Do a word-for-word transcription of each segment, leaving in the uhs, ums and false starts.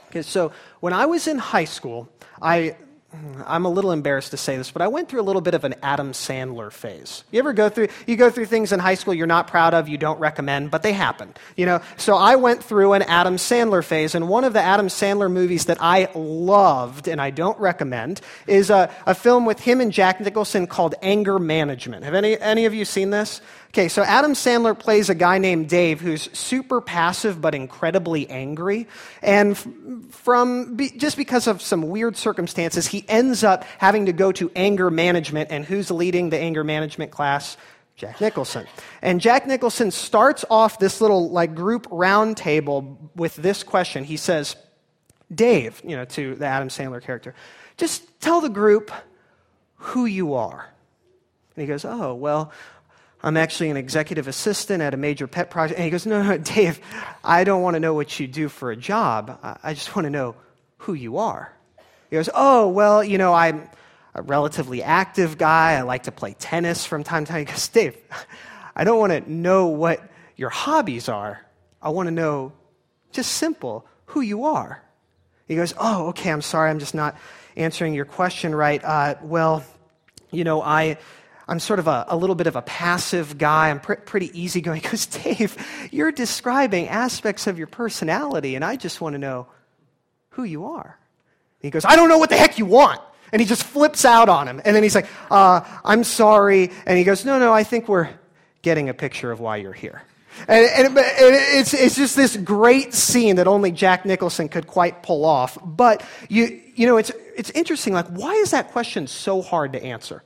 Okay, so when I was in high school, I, I'm a little embarrassed to say this, but I went through a little bit of an Adam Sandler phase. You ever go through, you go through things in high school you're not proud of, you don't recommend, but they happen. You know, so I went through an Adam Sandler phase, and one of the Adam Sandler movies that I loved, and I don't recommend, is a, a film with him and Jack Nicholson called Anger Management. Have any, any of you seen this? Okay, so Adam Sandler plays a guy named Dave who's super passive but incredibly angry. And from be, just because of some weird circumstances, he ends up having to go to anger management. And who's leading the anger management class? Jack Nicholson. And Jack Nicholson starts off this little like group round table with this question. He says, Dave, you know, to the Adam Sandler character, just tell the group who you are. And he goes, oh, well, I'm actually an executive assistant at a major pet project. And he goes, no, no, Dave, I don't want to know what you do for a job. I just want to know who you are. He goes, oh, well, you know, I'm a relatively active guy. I like to play tennis from time to time. He goes, Dave, I don't want to know what your hobbies are. I want to know, just simple, who you are. He goes, oh, okay, I'm sorry. I'm just not answering your question right. Uh, well, you know, I... I'm sort of a, a little bit of a passive guy. I'm pr- pretty easygoing. He goes, Dave, you're describing aspects of your personality, and I just want to know who you are. And he goes, I don't know what the heck you want. And he just flips out on him. And then he's like, uh, I'm sorry. And he goes, no, no, I think we're getting a picture of why you're here. And, and, and it's, it's just this great scene that only Jack Nicholson could quite pull off. But, you, you know, it's, it's interesting. Like, why is that question so hard to answer?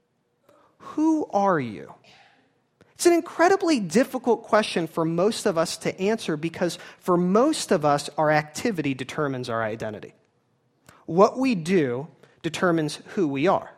Who are you? It's an incredibly difficult question for most of us to answer because for most of us, our activity determines our identity. What we do determines who we are.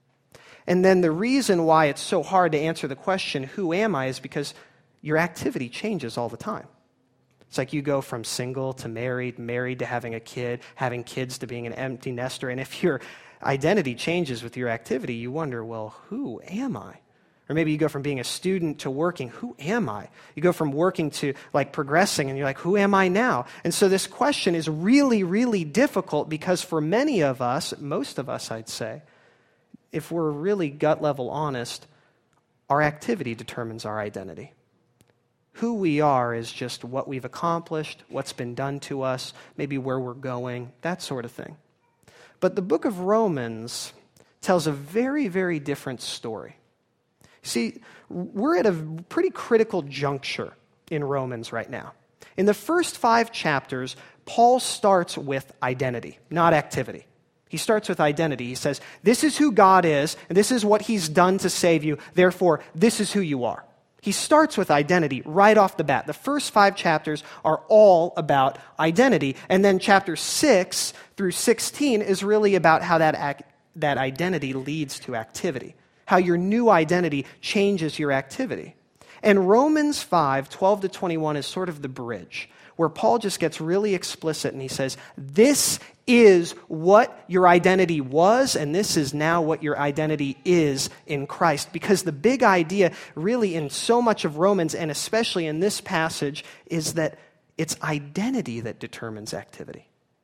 And then the reason why it's so hard to answer the question, who am I, is because your activity changes all the time. It's like you go from single to married, married to having a kid, having kids to being an empty nester. And if your identity changes with your activity, you wonder, well, who am I? Or maybe you go from being a student to working. Who am I? You go from working to like progressing, and you're like, who am I now? And so this question is really, really difficult because for many of us, most of us, I'd say, if we're really gut level honest, our activity determines our identity. Who we are is just what we've accomplished, what's been done to us, maybe where we're going, that sort of thing. But the book of Romans tells a very, very different story. See, we're at a pretty critical juncture in Romans right now. In the first five chapters, Paul starts with identity, not activity. He starts with identity. He says, this is who God is, and this is what he's done to save you, therefore, this is who you are. He starts with identity right off the bat. The first five chapters are all about identity. And then chapter six through sixteen is really about how that, ac- that identity leads to activity, how your new identity changes your activity. And Romans five, twelve to twenty-one is sort of the bridge, where Paul just gets really explicit and he says, this is what your identity was, and this is now what your identity is in Christ. Because the big idea really in so much of Romans, and especially in this passage, is that it's identity that determines activity.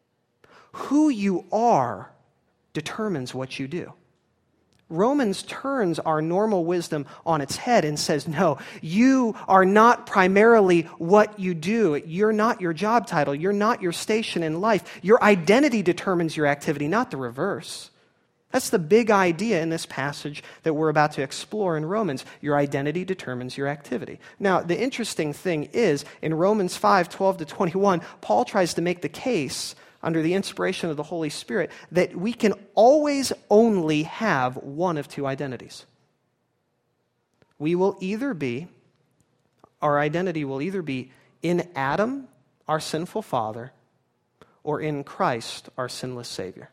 Who you are determines what you do. Romans turns our normal wisdom on its head and says, no, you are not primarily what you do. You're not your job title. You're not your station in life. Your identity determines your activity, not the reverse. That's the big idea in this passage that we're about to explore in Romans. Your identity determines your activity. Now, the interesting thing is, in Romans five, twelve to twenty-one, Paul tries to make the case under the inspiration of the Holy Spirit, that we can always only have one of two identities. We will either be, our identity will either be in Adam, our sinful father, or in Christ, our sinless Savior.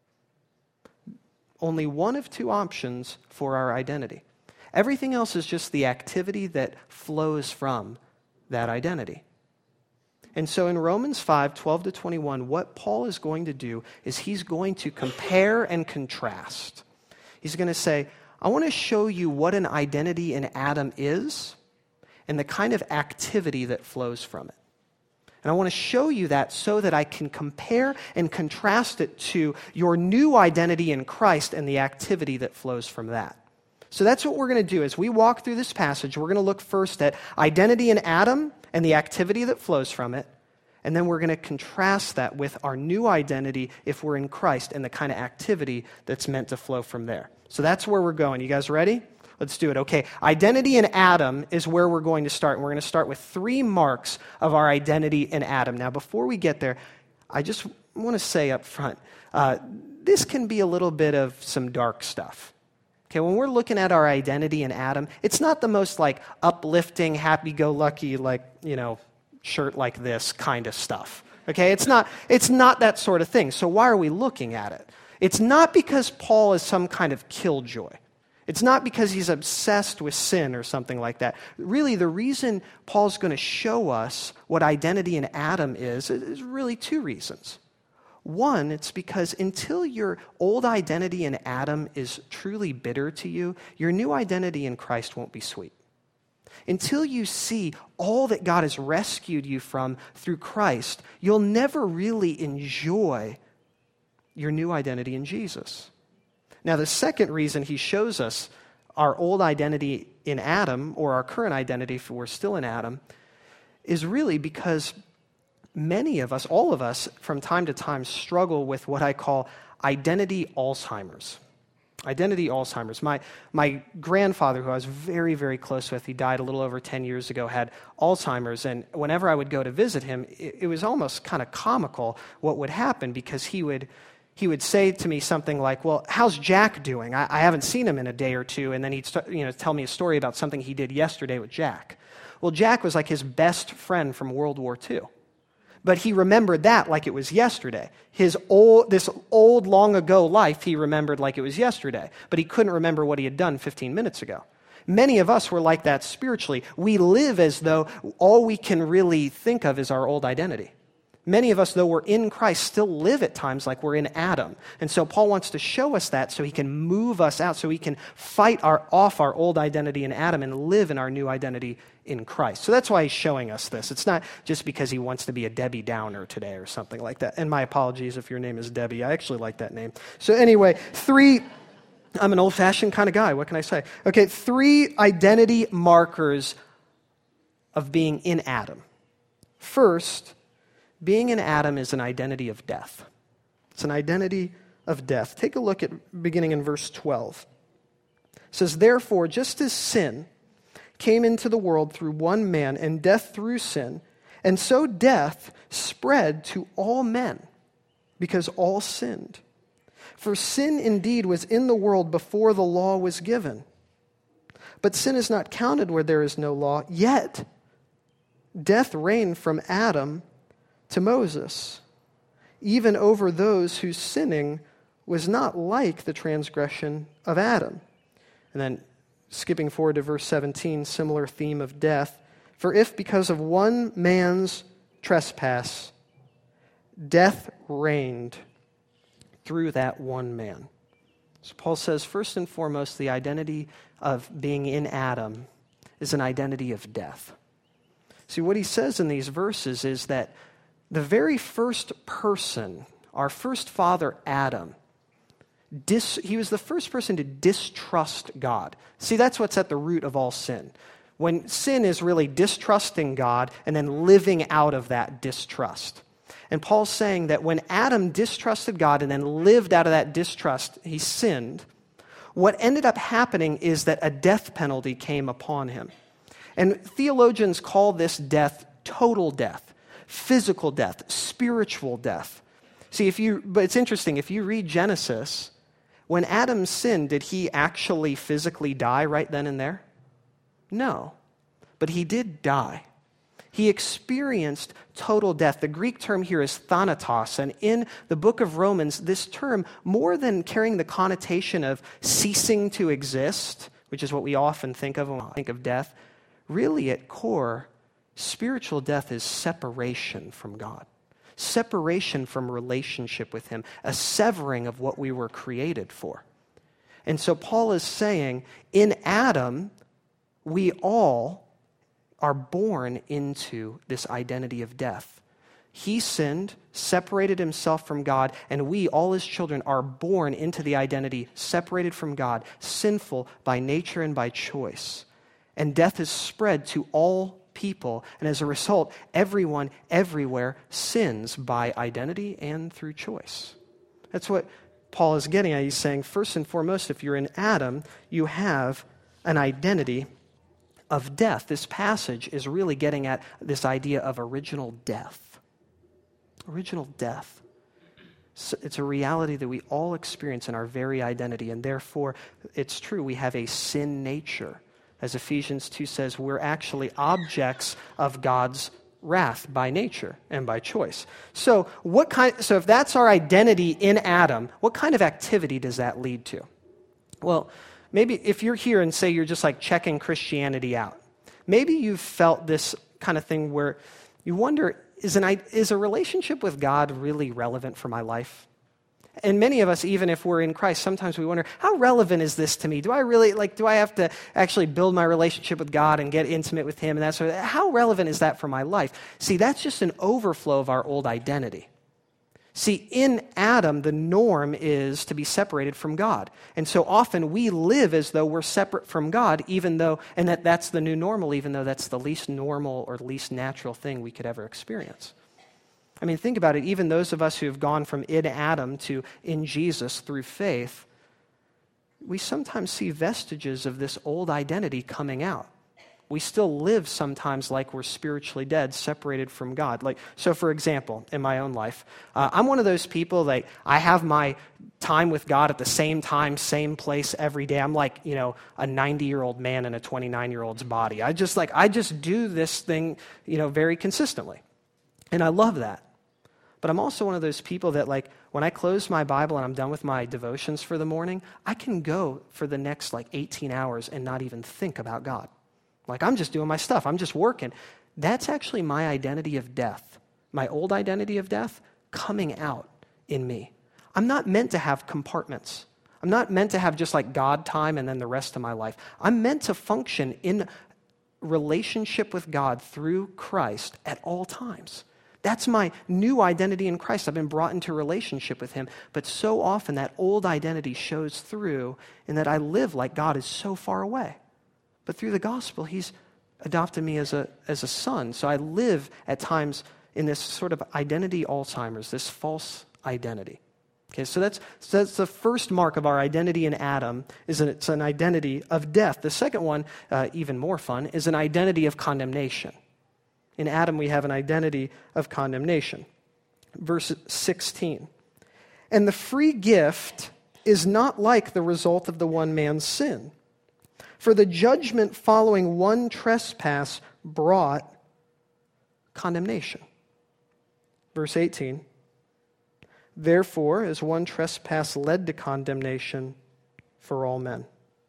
Only one of two options for our identity. Everything else is just the activity that flows from that identity. And so in Romans five, twelve to twenty-one, what Paul is going to do is he's going to compare and contrast. He's going to say, I want to show you what an identity in Adam is and the kind of activity that flows from it. And I want to show you that so that I can compare and contrast it to your new identity in Christ and the activity that flows from that. So that's what we're going to do. As we walk through this passage, we're going to look first at identity in Adam and the activity that flows from it. And then we're going to contrast that with our new identity if we're in Christ and the kind of activity that's meant to flow from there. So that's where we're going. You guys ready? Let's do it. Okay, identity in Adam is where we're going to start. And we're going to start with three marks of our identity in Adam. Now, before we get there, I just want to say up front, uh, this can be a little bit of some dark stuff. Okay, when we're looking at our identity in Adam, it's not the most like uplifting, happy-go-lucky, like, you know, shirt like this kind of stuff. Okay, it's not, it's not that sort of thing. So why are we looking at it? It's not because Paul is some kind of killjoy. It's not because he's obsessed with sin or something like that. Really, the reason Paul's going to show us what identity in Adam is, is really two reasons. One, it's because until your old identity in Adam is truly bitter to you, your new identity in Christ won't be sweet. Until you see all that God has rescued you from through Christ, you'll never really enjoy your new identity in Jesus. Now, the second reason he shows us our old identity in Adam, or our current identity if we're still in Adam, is really because many of us, all of us, from time to time struggle with what I call identity Alzheimer's. Identity Alzheimer's. My my grandfather, who I was very, very close with, he died a little over ten years ago, had Alzheimer's. And whenever I would go to visit him, it, it was almost kind of comical what would happen, because he would he would say to me something like, well, how's Jack doing? I, I haven't seen him in a day or two. And then he'd start, you know, tell me a story about something he did yesterday with Jack. Well, Jack was like his best friend from World War Two. But he remembered that like it was yesterday. His old, this old, long ago life, he remembered like it was yesterday. But he couldn't remember what he had done fifteen minutes ago. Many of us were like that spiritually. We live as though all we can really think of is our old identity. Many of us, though we're in Christ, still live at times like we're in Adam. And so Paul wants to show us that so he can move us out, so he can fight our, off our old identity in Adam and live in our new identity in Christ. So that's why he's showing us this. It's not just because he wants to be a Debbie Downer today or something like that. And my apologies if your name is Debbie. I actually like that name. So anyway, three, I'm an old-fashioned kind of guy. What can I say? Okay, three identity markers of being in Adam. First, being in Adam is an identity of death. It's an identity of death. Take a look at beginning in verse twelve. It says, therefore, just as sin came into the world through one man, and death through sin, and so death spread to all men, because all sinned. For sin indeed was in the world before the law was given. But sin is not counted where there is no law, yet death reigned from Adam to Moses, even over those whose sinning was not like the transgression of Adam. And then skipping forward to verse seventeen, similar theme of death. For if because of one man's trespass, death reigned through that one man. So Paul says, first and foremost, the identity of being in Adam is an identity of death. See, what he says in these verses is that the very first person, our first father, Adam, dis, he was the first person to distrust God. See, that's what's at the root of all sin. When sin is really distrusting God and then living out of that distrust. And Paul's saying that when Adam distrusted God and then lived out of that distrust, he sinned. What ended up happening is that a death penalty came upon him. And theologians call this death total death. Physical death, spiritual death. See, if you, but it's interesting, if you read Genesis, when Adam sinned, did he actually physically die right then and there? No, but he did die. He experienced total death. The Greek term here is thanatos, and in the book of Romans, this term, more than carrying the connotation of ceasing to exist, which is what we often think of when we think of death, really at core, spiritual death is separation from God, separation from relationship with Him, a severing of what we were created for. And so Paul is saying, in Adam, we all are born into this identity of death. He sinned, separated himself from God, and we, all his children, are born into the identity separated from God, sinful by nature and by choice. And death is spread to all people, and as a result, everyone, everywhere, sins by identity and through choice. That's what Paul is getting at. He's saying, first and foremost, if you're in Adam, you have an identity of death. This passage is really getting at this idea of original death. Original death. It's a reality that we all experience in our very identity, and therefore, it's true, we have a sin nature. As Ephesians two says, we're actually objects of God's wrath by nature and by choice. So, what kind? So, if that's our identity in Adam, what kind of activity does that lead to? Well, maybe if you're here and say you're just like checking Christianity out, maybe you've felt this kind of thing where you wonder, is an is a relationship with God really relevant for my life? And many of us, even if we're in Christ, sometimes we wonder, how relevant is this to me? Do I really, like, do I have to actually build my relationship with God and get intimate with him and that sort of, how relevant is that for my life? See, that's just an overflow of our old identity. See, in Adam, the norm is to be separated from God. And so often we live as though we're separate from God, even though, and that that's the new normal, even though that's the least normal or least natural thing we could ever experience. I mean, think about it. Even those of us who have gone from in Adam to in Jesus through faith, we sometimes see vestiges of this old identity coming out. We still live sometimes like we're spiritually dead, separated from God. Like, so for example, in my own life, uh, I'm one of those people that I have my time with God at the same time, same place every day. I'm like, you know, a ninety-year-old man in a twenty-nine-year-old's body. I just like, I just do this thing, you know, very consistently. And I love that. But I'm also one of those people that, like, when I close my Bible and I'm done with my devotions for the morning, I can go for the next, like, eighteen hours and not even think about God. Like, I'm just doing my stuff. I'm just working. That's actually my identity of death, my old identity of death coming out in me. I'm not meant to have compartments. I'm not meant to have just, like, God time and then the rest of my life. I'm meant to function in relationship with God through Christ at all times. That's my new identity in Christ. I've been brought into relationship with him. But so often that old identity shows through in that I live like God is so far away. But through the gospel, he's adopted me as a, as a son. So I live at times in this sort of identity Alzheimer's, this false identity. Okay, so that's, so that's the first mark of our identity in Adam, is that it's an identity of death. The second one, uh, even more fun, is an identity of condemnation. In Adam, we have an identity of condemnation. Verse sixteen. And the free gift is not like the result of the one man's sin. For the judgment following one trespass brought condemnation. Verse eighteen. Therefore, as one trespass led to condemnation for all men.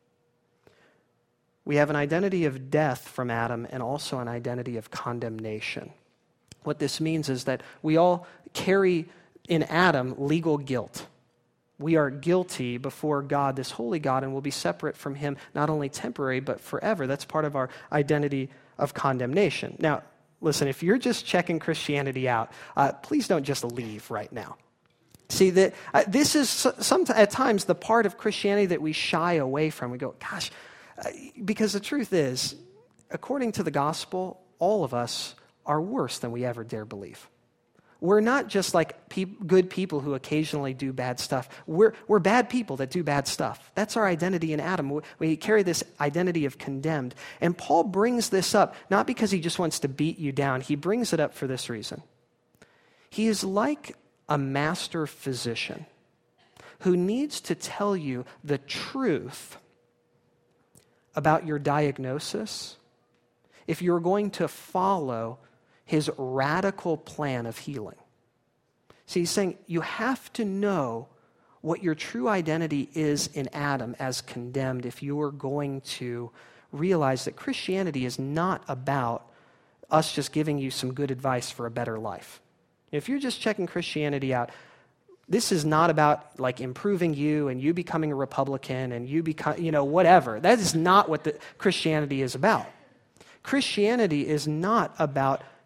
We have an identity of death from Adam and also an identity of condemnation. What this means is that we all carry in Adam legal guilt. We are guilty before God, this holy God, and will be separate from him not only temporary but forever. That's part of our identity of condemnation. Now, listen, if you're just checking Christianity out, uh, please don't just leave right now. See, that uh, this is some, at times the part of Christianity that we shy away from. We go, gosh, uh, because the truth is, according to the gospel, all of us are worse than we ever dare believe. We're not just like pe- good people who occasionally do bad stuff. We're, we're bad people that do bad stuff. That's our identity in Adam. We, we carry this identity of condemned. And Paul brings this up, not because he just wants to beat you down. He brings it up for this reason. He is like a master physician who needs to tell you the truth about your diagnosis if you're going to follow his radical plan of healing. See, he's saying you have to know what your true identity is in Adam as condemned if you are going to realize that Christianity is not about us just giving you some good advice for a better life. If you're just checking Christianity out, this is not about like improving you and you becoming a Republican and you become, you know, whatever. That is not what the Christianity is about. Christianity is not about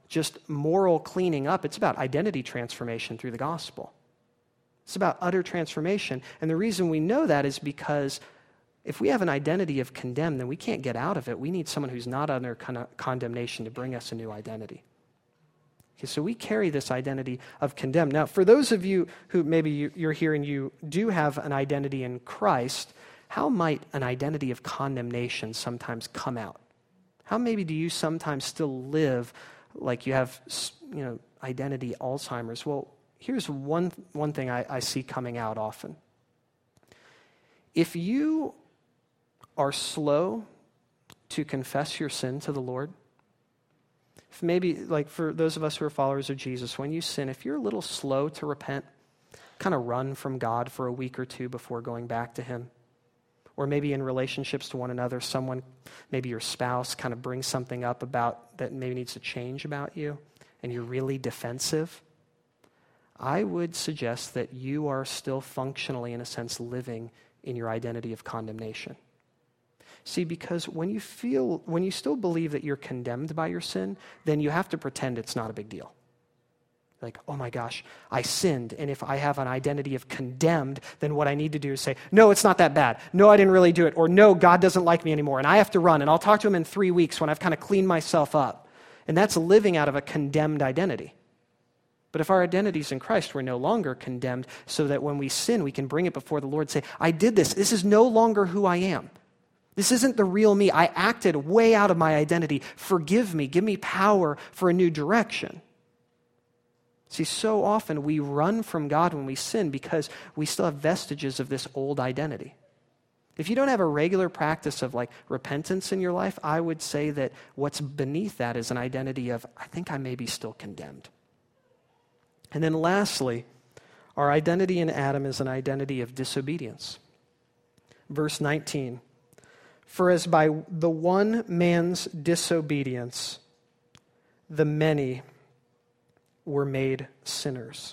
just moral cleaning up. It's about identity transformation through the gospel. It's about utter transformation. And the reason we know that is because if we have an identity of condemned, then we can't get out of it. We need someone who's not under con- condemnation to bring us a new identity. Okay, so we carry this identity of condemned. Now, for those of you who maybe you, you're here and you do have an identity in Christ, how might an identity of condemnation sometimes come out? How maybe do you sometimes still live like you have, you know, identity Alzheimer's? Well, here's one, one thing I, I see coming out often. If you are slow to confess your sin to the Lord, if maybe, like for those of us who are followers of Jesus, when you sin, if you're a little slow to repent, kind of run from God for a week or two before going back to Him, or maybe in relationships to one another, someone, maybe your spouse, kind of brings something up about that maybe needs to change about you, and you're really defensive, I would suggest that you are still functionally, in a sense, living in your identity of condemnation. See, because when you feel, when you still believe that you're condemned by your sin, then you have to pretend it's not a big deal. Like, oh my gosh, I sinned, and if I have an identity of condemned, then what I need to do is say, no, it's not that bad. No, I didn't really do it. Or no, God doesn't like me anymore, and I have to run, and I'll talk to Him in three weeks when I've kind of cleaned myself up. And that's living out of a condemned identity. But if our identity is in Christ, we're no longer condemned, so that when we sin, we can bring it before the Lord and say, I did this. This is no longer who I am. This isn't the real me. I acted way out of my identity. Forgive me. Give me power for a new direction. See, so often we run from God when we sin because we still have vestiges of this old identity. If you don't have a regular practice of like repentance in your life, I would say that what's beneath that is an identity of, I think I may be still condemned. And then lastly, our identity in Adam is an identity of disobedience. Verse nineteen, for as by the one man's disobedience, the many were made sinners.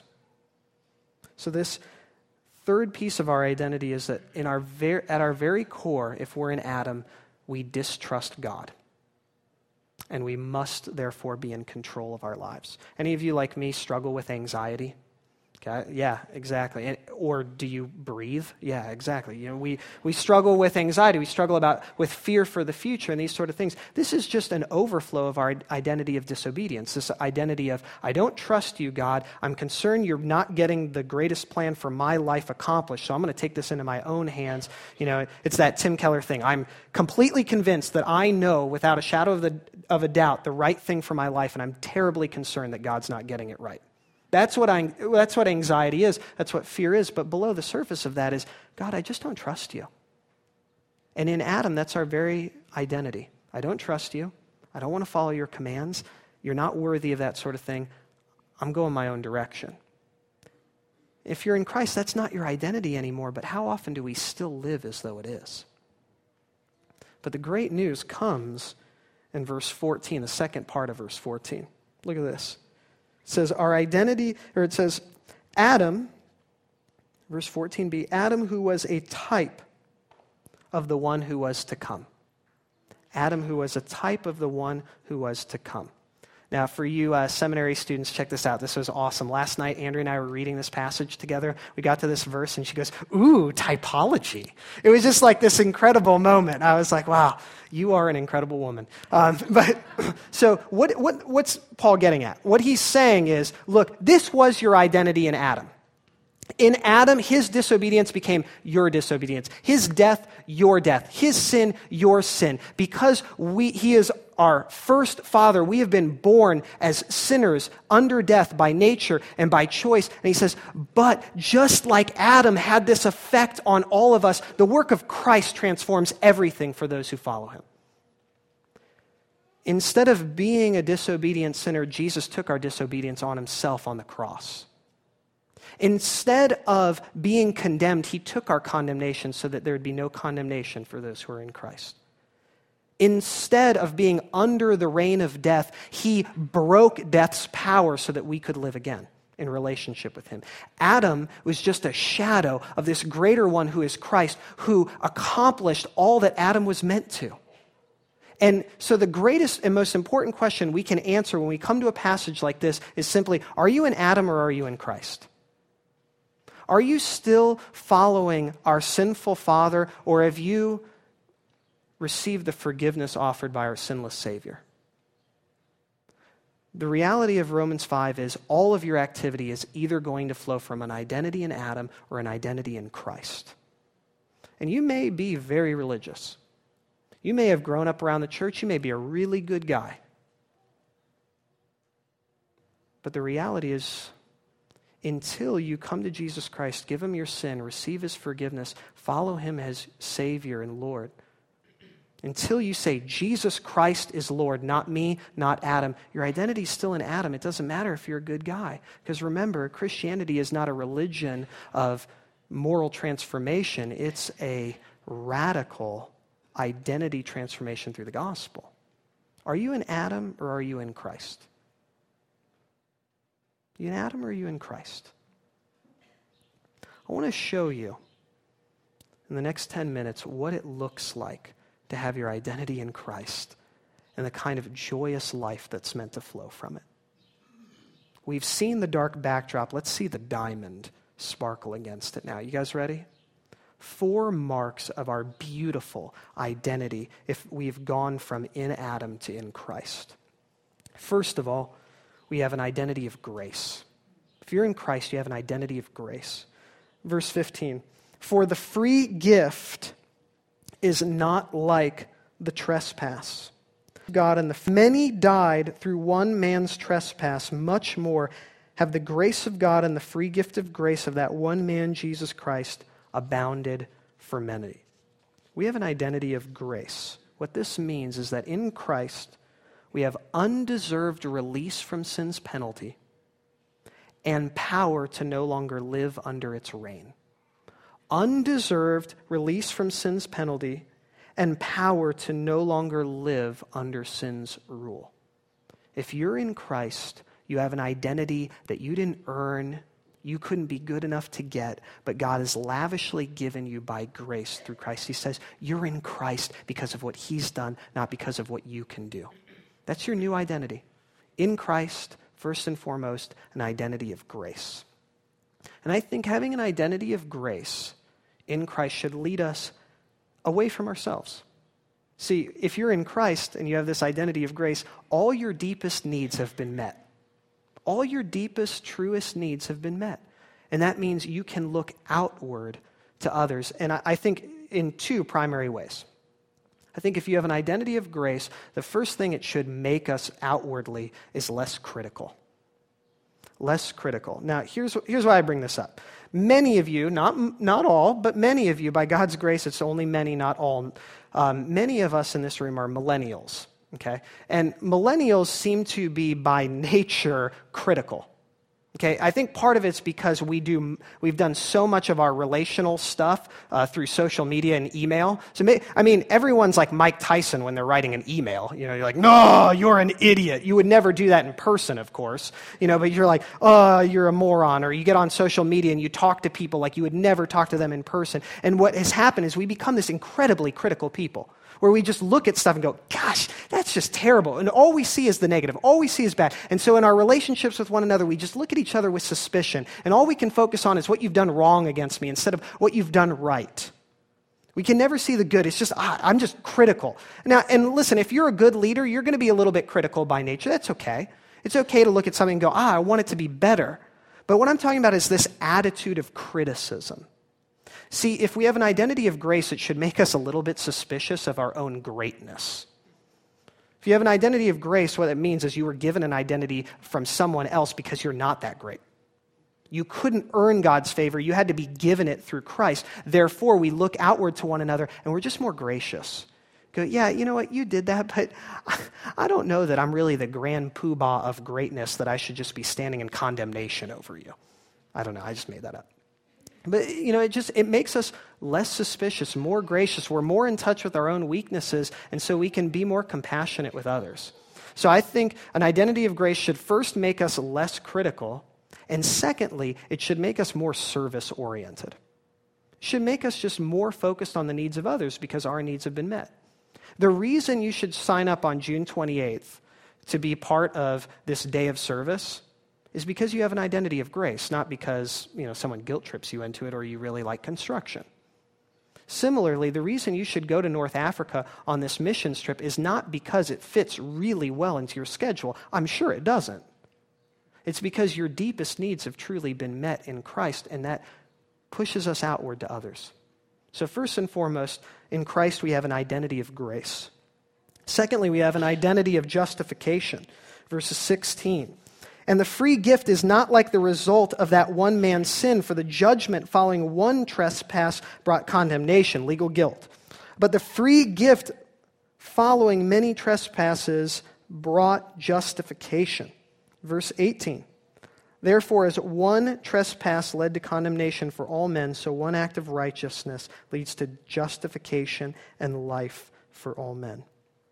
So this third piece of our identity is that in our ver- at our very core, if we're in Adam, we distrust God. And we must, therefore, be in control of our lives. Any of you, like me, struggle with anxiety? Okay, yeah, exactly. And, or do you breathe? Yeah, exactly. You know, we, we struggle with anxiety. We struggle about with fear for the future and these sort of things. This is just an overflow of our identity of disobedience, this identity of, I don't trust you, God. I'm concerned you're not getting the greatest plan for my life accomplished, so I'm going to take this into my own hands. You know, it's that Tim Keller thing. I'm completely convinced that I know without a shadow of, the, of a doubt the right thing for my life, and I'm terribly concerned that God's not getting it right. That's what I, that's what anxiety is. That's what fear is. But below the surface of that is, God, I just don't trust you. And in Adam, that's our very identity. I don't trust you. I don't want to follow your commands. You're not worthy of that sort of thing. I'm going my own direction. If you're in Christ, that's not your identity anymore. But how often do we still live as though it is? But the great news comes in verse fourteen, the second part of verse fourteen. Look at this. It says our identity, or it says Adam, verse fourteen b, Adam who was a type of the one who was to come. Adam who was a type of the one who was to come. Now, for you uh, seminary students, check this out. This was awesome. Last night, Andrea and I were reading this passage together. We got to this verse, and she goes, ooh, typology. It was just like this incredible moment. I was like, wow, you are an incredible woman. Um, but so what, what, what's Paul getting at? What he's saying is, look, this was your identity in Adam. In Adam, his disobedience became your disobedience. His death, your death. His sin, your sin. Because we, he is our first father, we have been born as sinners under death by nature and by choice. And he says, but just like Adam had this effect on all of us, the work of Christ transforms everything for those who follow him. Instead of being a disobedient sinner, Jesus took our disobedience on himself on the cross. Instead of being condemned, he took our condemnation so that there would be no condemnation for those who are in Christ. Instead of being under the reign of death, he broke death's power so that we could live again in relationship with him. Adam was just a shadow of this greater one who is Christ, who accomplished all that Adam was meant to. And so the greatest and most important question we can answer when we come to a passage like this is simply, are you in Adam or are you in Christ? Are you still following our sinful father, or have you received the forgiveness offered by our sinless Savior? The reality of Romans five is all of your activity is either going to flow from an identity in Adam or an identity in Christ. And you may be very religious. You may have grown up around the church. You may be a really good guy. But the reality is, until you come to Jesus Christ, give him your sin, receive his forgiveness, follow him as Savior and Lord, until you say, Jesus Christ is Lord, not me, not Adam, your identity is still in Adam. It doesn't matter if you're a good guy. Because remember, Christianity is not a religion of moral transformation. It's a radical identity transformation through the gospel. Are you in Adam or are you in Christ? Are you in Adam or are you in Christ? I want to show you in the next ten minutes what it looks like to have your identity in Christ and the kind of joyous life that's meant to flow from it. We've seen the dark backdrop. Let's see the diamond sparkle against it now. You guys ready? Four marks of our beautiful identity if we've gone from in Adam to in Christ. First of all, we have an identity of grace. If you're in Christ, you have an identity of grace. Verse fifteen, for the free gift is not like the trespass. God and the many died through one man's trespass, much more have the grace of God and the free gift of grace of that one man, Jesus Christ, abounded for many. We have an identity of grace. What this means is that in Christ, we have undeserved release from sin's penalty and power to no longer live under its reign. Undeserved release from sin's penalty and power to no longer live under sin's rule. If you're in Christ, you have an identity that you didn't earn, you couldn't be good enough to get, but God has lavishly given you by grace through Christ. He says, you're in Christ because of what he's done, not because of what you can do. That's your new identity. In Christ, first and foremost, an identity of grace. And I think having an identity of grace in Christ should lead us away from ourselves. See, if you're in Christ and you have this identity of grace, all your deepest needs have been met. All your deepest, truest needs have been met. And that means you can look outward to others. And I, I think in two primary ways. I think if you have an identity of grace, the first thing it should make us outwardly is less critical. Less critical. Now, here's, here's why I bring this up. Many of you, not, not all, but many of you, by God's grace, it's only many, not all, um, many of us in this room are millennials, okay? And millennials seem to be, by nature, critical. Okay, I think part of it's because we do, we've done so much of our relational stuff uh, through social media and email. So, may, I mean, everyone's like Mike Tyson when they're writing an email. You know, you're like, no, you're an idiot. You would never do that in person, of course. You know, but you're like, oh, you're a moron. Or you get on social media and you talk to people like you would never talk to them in person. And what has happened is we become this incredibly critical people, where we just look at stuff and go, gosh, that's just terrible. And all we see is the negative. All we see is bad. And so in our relationships with one another, we just look at each other with suspicion. And all we can focus on is what you've done wrong against me instead of what you've done right. We can never see the good. It's just, ah, I'm just critical. Now, and listen, if you're a good leader, you're going to be a little bit critical by nature. That's okay. It's okay to look at something and go, ah, I want it to be better. But what I'm talking about is this attitude of criticism. See, if we have an identity of grace, it should make us a little bit suspicious of our own greatness. If you have an identity of grace, what it means is you were given an identity from someone else because you're not that great. You couldn't earn God's favor. You had to be given it through Christ. Therefore, we look outward to one another and we're just more gracious. Go, yeah, you know what, you did that, but I don't know that I'm really the grand poobah of greatness that I should just be standing in condemnation over you. I don't know, I just made that up. But, you know, it just, it makes us less suspicious, more gracious. We're more in touch with our own weaknesses, and so we can be more compassionate with others. So I think an identity of grace should first make us less critical, and secondly, it should make us more service-oriented. It should make us just more focused on the needs of others because our needs have been met. The reason you should sign up on June twenty-eighth to be part of this day of service is because you have an identity of grace, not because, you know, someone guilt trips you into it or you really like construction. Similarly, the reason you should go to North Africa on this missions trip is not because it fits really well into your schedule. I'm sure it doesn't. It's because your deepest needs have truly been met in Christ, and that pushes us outward to others. So first and foremost, in Christ we have an identity of grace. Secondly, we have an identity of justification. Verses sixteen. And the free gift is not like the result of that one man's sin, for the judgment following one trespass brought condemnation, legal guilt. But the free gift following many trespasses brought justification. Verse eighteen. Therefore, as one trespass led to condemnation for all men, so one act of righteousness leads to justification and life for all men.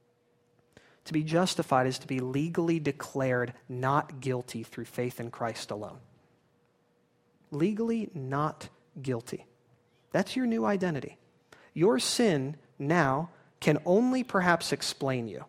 To be justified is to be legally declared not guilty through faith in Christ alone. Legally not guilty. That's your new identity. Your sin now can only perhaps explain you,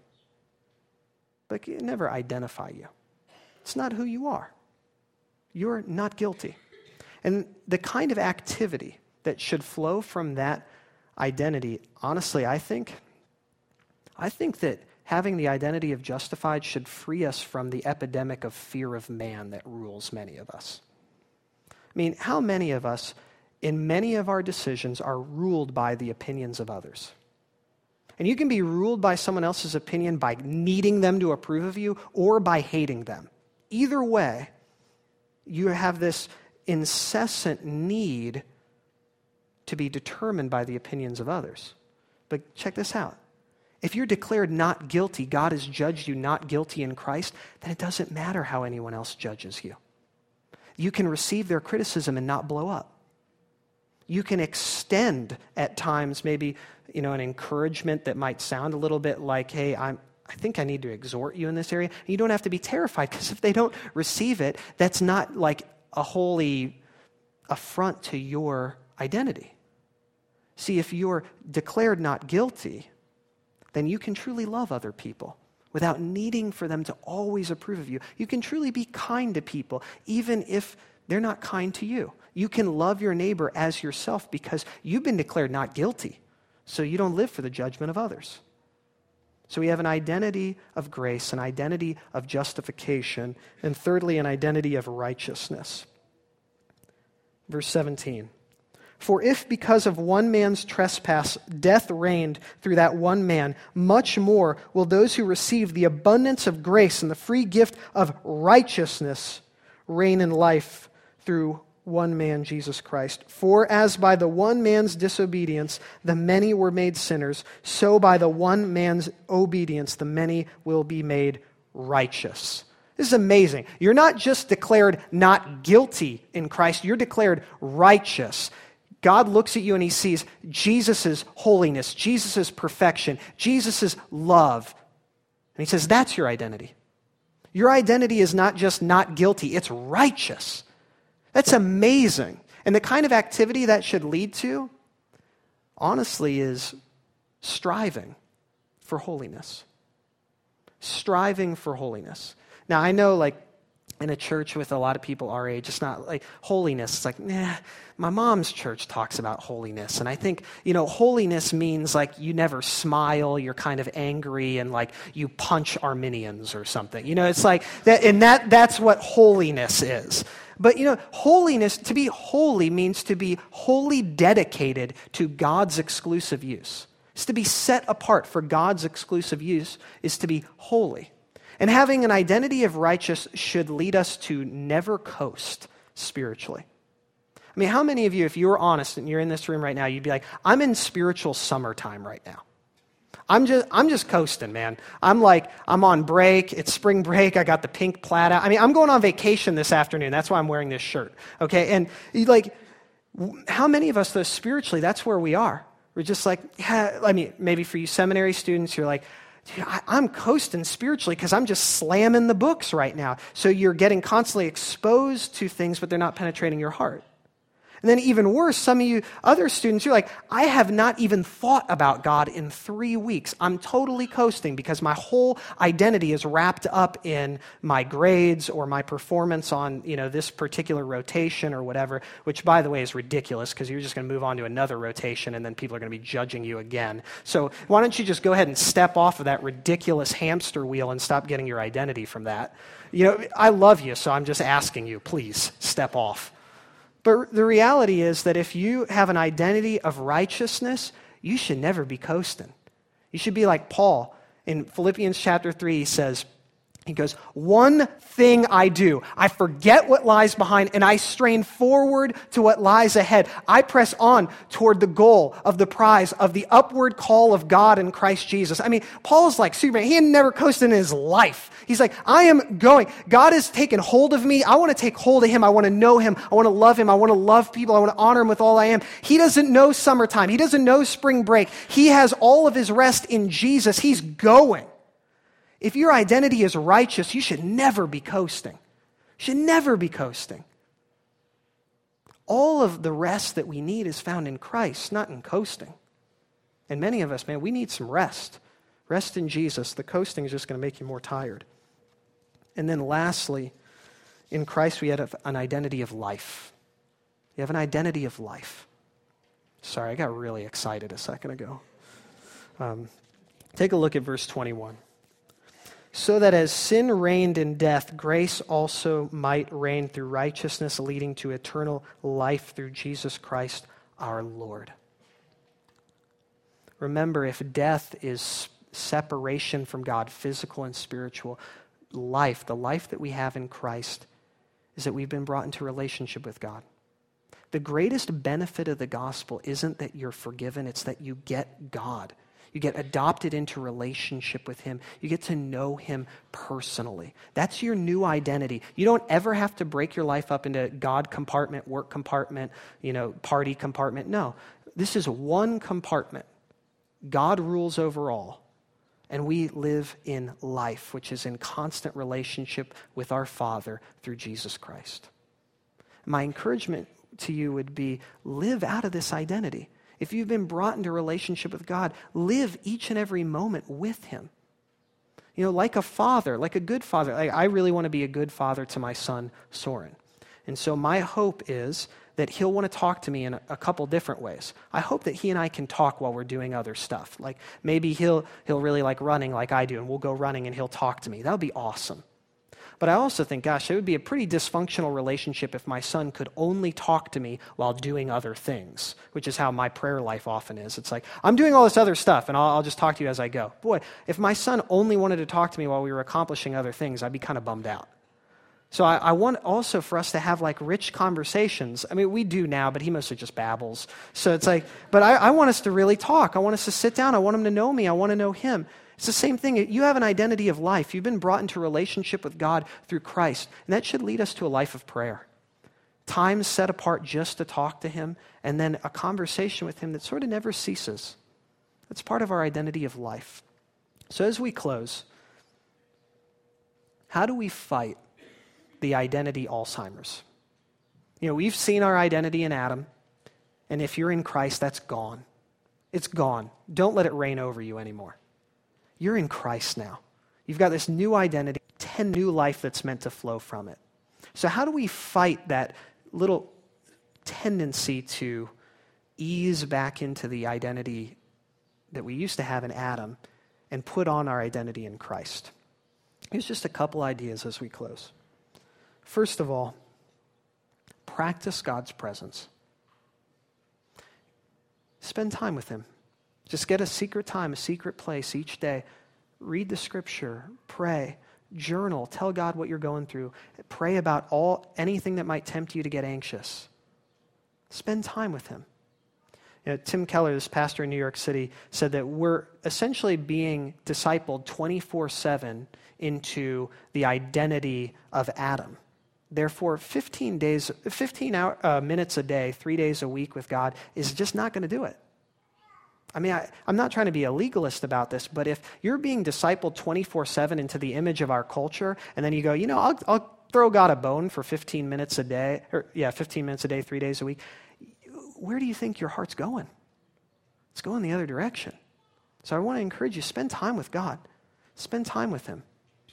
but it can never identify you. It's not who you are. You're not guilty. And the kind of activity that should flow from that identity, honestly, I think, I think that having the identity of justified should free us from the epidemic of fear of man that rules many of us. I mean, how many of us, in many of our decisions, are ruled by the opinions of others? And you can be ruled by someone else's opinion by needing them to approve of you or by hating them. Either way, you have this incessant need to be determined by the opinions of others. But check this out. If you're declared not guilty, God has judged you not guilty in Christ, then it doesn't matter how anyone else judges you. You can receive their criticism and not blow up. You can extend at times maybe, you know, an encouragement that might sound a little bit like, hey, I'm, I think I need to exhort you in this area. And you don't have to be terrified, because if they don't receive it, that's not like a holy affront to your identity. See, if you're declared not guilty, then you can truly love other people without needing for them to always approve of you. You can truly be kind to people, even if they're not kind to you. You can love your neighbor as yourself because you've been declared not guilty, so you don't live for the judgment of others. So we have an identity of grace, an identity of justification, and thirdly, an identity of righteousness. Verse seventeen. For if because of one man's trespass death reigned through that one man, much more will those who receive the abundance of grace and the free gift of righteousness reign in life through one man, Jesus Christ. For as by the one man's disobedience the many were made sinners, so by the one man's obedience the many will be made righteous. This is amazing. You're not just declared not guilty in Christ, you're declared righteous. God looks at you and he sees Jesus' holiness, Jesus' perfection, Jesus' love. And he says, that's your identity. Your identity is not just not guilty, it's righteous. That's amazing. And the kind of activity that should lead to, honestly, is striving for holiness. Striving for holiness. Now, I know, like, in a church with a lot of people our age, it's not like holiness. It's like, nah, my mom's church talks about holiness. And I think, you know, holiness means like you never smile, you're kind of angry, and like you punch Arminians or something. You know, it's like that, and that that's what holiness is. But, you know, holiness, to be holy means to be wholly dedicated to God's exclusive use. It's to be set apart for God's exclusive use is to be holy. And having an identity of righteous should lead us to never coast spiritually. I mean, how many of you, if you were honest and you're in this room right now, you'd be like, I'm in spiritual summertime right now. I'm just I'm just coasting, man. I'm like, I'm on break. It's spring break. I got the pink plaid out. I mean, I'm going on vacation this afternoon. That's why I'm wearing this shirt. Okay? And like, how many of us, though, spiritually, that's where we are. We're just like, yeah, I mean, maybe for you seminary students, you're like, dude, I, I'm coasting spiritually because I'm just slamming the books right now. So you're getting constantly exposed to things, but they're not penetrating your heart. And then even worse, some of you other students, you're like, I have not even thought about God in three weeks. I'm totally coasting because my whole identity is wrapped up in my grades or my performance on, you know, this particular rotation or whatever, which, by the way, is ridiculous because you're just going to move on to another rotation and then people are going to be judging you again. So why don't you just go ahead and step off of that ridiculous hamster wheel and stop getting your identity from that? You know, I love you, so I'm just asking you, please step off. But the reality is that if you have an identity of righteousness, you should never be coasting. You should be like Paul. In Philippians chapter three, he says, he goes, one thing I do, I forget what lies behind and I strain forward to what lies ahead. I press on toward the goal of the prize of the upward call of God in Christ Jesus. I mean, Paul's like Superman. He had never coasted in his life. He's like, I am going. God has taken hold of me. I want to take hold of him. I want to know him. I want to love him. I want to love people. I want to honor him with all I am. He doesn't know summertime. He doesn't know spring break. He has all of his rest in Jesus. He's going. If your identity is righteous, you should never be coasting. You should never be coasting. All of the rest that we need is found in Christ, not in coasting. And many of us, man, we need some rest. Rest in Jesus. The coasting is just going to make you more tired. And then lastly, in Christ we have an identity of life. You have an identity of life. Sorry, I got really excited a second ago. Um, take a look at verse twenty-one. So that as sin reigned in death, grace also might reign through righteousness, leading to eternal life through Jesus Christ our Lord. Remember, if death is separation from God, physical and spiritual, life, the life that we have in Christ, is that we've been brought into relationship with God. The greatest benefit of the gospel isn't that you're forgiven, it's that you get God. You get adopted into relationship with him. You get to know him personally. That's your new identity. You don't ever have to break your life up into God compartment, work compartment, you know, party compartment. No, this is one compartment. God rules over all. And we live in life, which is in constant relationship with our Father through Jesus Christ. My encouragement to you would be, live out of this identity. If you've been brought into relationship with God, live each and every moment with him. You know, like a father, like a good father. Like, I really want to be a good father to my son, Soren. And so my hope is that he'll want to talk to me in a, a couple different ways. I hope that he and I can talk while we're doing other stuff. Like maybe he'll he'll really like running like I do, and we'll go running and he'll talk to me. That would be awesome. But I also think, gosh, it would be a pretty dysfunctional relationship if my son could only talk to me while doing other things, which is how my prayer life often is. It's like, I'm doing all this other stuff, and I'll, I'll just talk to you as I go. Boy, if my son only wanted to talk to me while we were accomplishing other things, I'd be kind of bummed out. So I, I want also for us to have like rich conversations. I mean, we do now, but he mostly just babbles. So it's like, but I, I want us to really talk. I want us to sit down. I want him to know me. I want to know him. It's the same thing. You have an identity of life. You've been brought into relationship with God through Christ. And that should lead us to a life of prayer. Times set apart just to talk to him, and then a conversation with him that sort of never ceases. That's part of our identity of life. So as we close, how do we fight the identity Alzheimer's? You know, we've seen our identity in Adam, and if you're in Christ, that's gone. It's gone. Don't let it reign over you anymore. You're in Christ now. You've got this new identity, ten new life that's meant to flow from it. So how do we fight that little tendency to ease back into the identity that we used to have in Adam and put on our identity in Christ? Here's just a couple ideas as we close. First of all, practice God's presence. Spend time with him. Just get a secret time, a secret place each day. Read the scripture, pray, journal, tell God what you're going through. Pray about all anything that might tempt you to get anxious. Spend time with him. You know, Tim Keller, this pastor in New York City, said that we're essentially being discipled twenty-four seven into the identity of Adam. Therefore, fifteen days, fifteen hour, uh, minutes a day, three days a week with God is just not going to do it. I mean, I, I'm not trying to be a legalist about this, but if you're being discipled twenty-four seven into the image of our culture, and then you go, you know, I'll, I'll throw God a bone for fifteen minutes a day, or yeah, fifteen minutes a day, three days a week, where do you think your heart's going? It's going the other direction. So I want to encourage you, spend time with God. Spend time with him.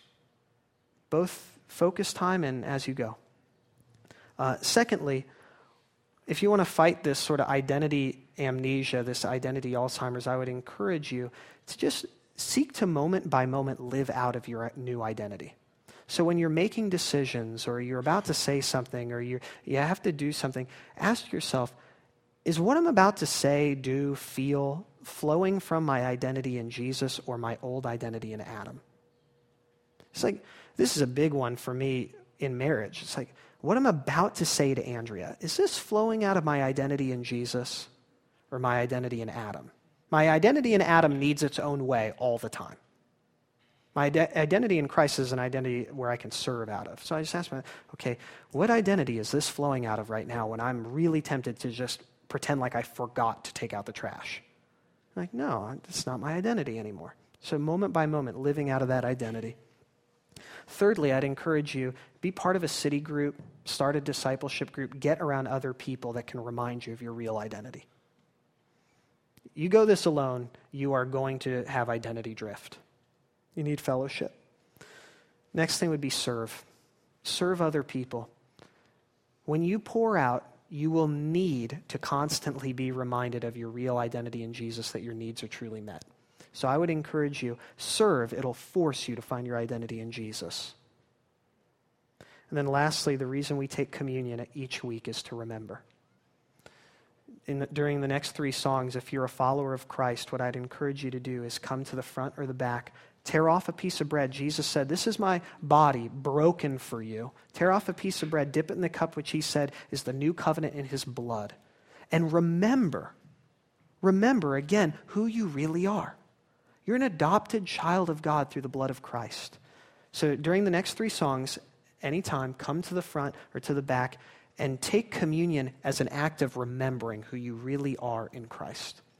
Both focus time and as you go. Uh, secondly, if you want to fight this sort of identity amnesia, this identity Alzheimer's, I would encourage you to just seek to moment by moment live out of your new identity. So when you're making decisions or you're about to say something or you you have to do something, ask yourself, is what I'm about to say, do, feel, flowing from my identity in Jesus or my old identity in Adam? It's like, this is a big one for me in marriage. It's like, what I'm about to say to Andrea, is this flowing out of my identity in Jesus or my identity in Adam? My identity in Adam needs its own way all the time. My ide- identity in Christ is an identity where I can serve out of. So I just ask myself, okay, what identity is this flowing out of right now when I'm really tempted to just pretend like I forgot to take out the trash? I'm like, no, it's not my identity anymore. So moment by moment, living out of that identity. Thirdly, I'd encourage you, be part of a city group, start a discipleship group, get around other people that can remind you of your real identity. You go this alone, you are going to have identity drift. You need fellowship. Next thing would be serve. Serve other people. When you pour out, you will need to constantly be reminded of your real identity in Jesus, that your needs are truly met. So I would encourage you, serve. It'll force you to find your identity in Jesus. And then lastly, the reason we take communion each week is to remember. In the, during the next three songs, if you're a follower of Christ, what I'd encourage you to do is come to the front or the back, tear off a piece of bread. Jesus said, this is my body broken for you. Tear off a piece of bread, dip it in the cup, which he said is the new covenant in his blood. And remember, remember again who you really are. You're an adopted child of God through the blood of Christ. So during the next three songs, anytime, come to the front or to the back and take communion as an act of remembering who you really are in Christ.